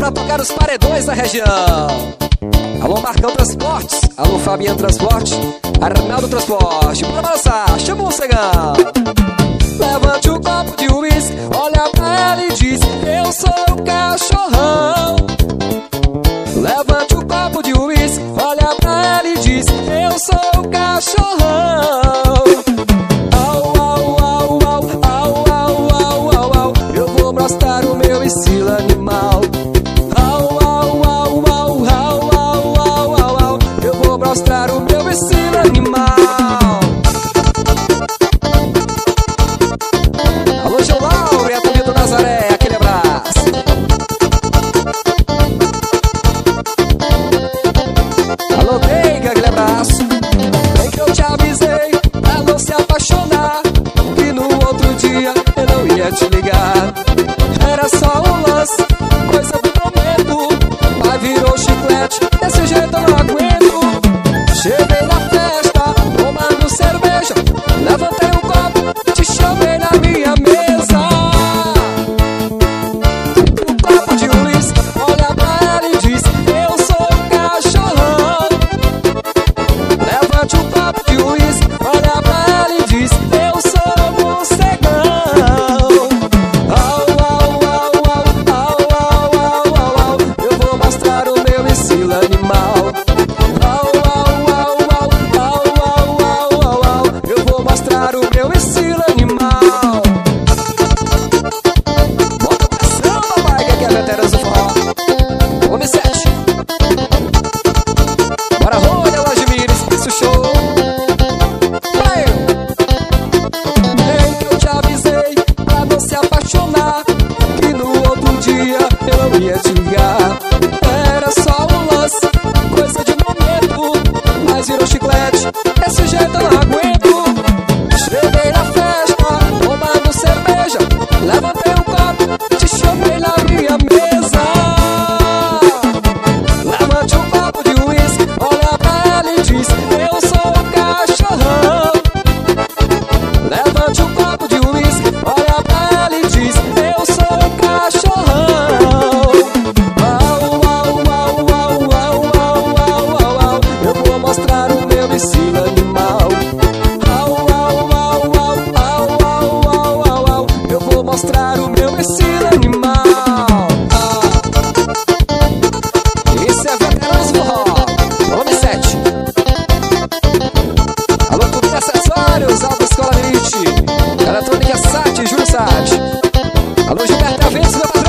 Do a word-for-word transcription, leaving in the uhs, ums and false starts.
pra tocar os paredões da região. Alô, Marcão Transportes, alô, Fabiano Transporte, Arnaldo Transporte. Bora balançar, chama o cegão. Levante o copo de uísque, olha pra ela e diz: eu sou o cachorrão. Levante o copo de uísque, olha pra ela e diz: eu sou o cachorrão. Au, au, au, au, au, au, au, au, au. Eu vou mostrar o meu estilo animal. Au, au, au, au, au, au, au, au, au. Eu vou mostrar o meu estilo animal. Alô, João Lauro e a turma do Nazaré, aquele abraço. Alô, Deiga, aquele abraço. Bem que eu te avisei pra não se apaixonar, que no outro dia eu não ia te ligar. Era só um lance, coisa do momento, mas virou chiclete, desse jeito eu não aguento. Cheguei na festa, tomando cerveja, levantei um copo, te chamei na minha mesa. Um copo de uísque, olha pra ela e diz: eu sou o cachorrão. Levante um copo de uísque, olha pra ela e diz: eu sou o cegão. Au, au, au, au, au, au, au, au. Eu vou mostrar o meu estilo animal. Au, au, au, au, au, au, au, au. Eu vou mostrar o meu estilo animal. Bota pressão, papai, que aqui é veterano do forró. Homem sete. Bora, rolha, Lajimires, isso show. Vai! Bem que eu te avisei pra não se apaixonar, que no outro dia eu não ia te ligar. Era só um lance, coisa de momento, mas virou chiclete, desse jeito eu não aguento. Cheguei na festa, tomando cerveja, levantei um copo, te chamei na minha mesa. Levante um copo de uísque, olha pra ela e diz: eu sou o cachorrão. Levante um copo de uísque, olha pra ela e diz: eu sou o cachorrão. Au, au, au, au, au, au, au, au, au. Eu vou mostrar o meu estilo animal. Au, au, au, au, au, au, au, au, au. Eu vou mostrar o meu estilo animal. Ah. Esse é Veteranos Forró, nome sete. Alô, tudo de acessórios, Alta Escola Elite, Eletrônica Sat, Júlio Sat. Alô, Gilberto Aventos, meu padrinho.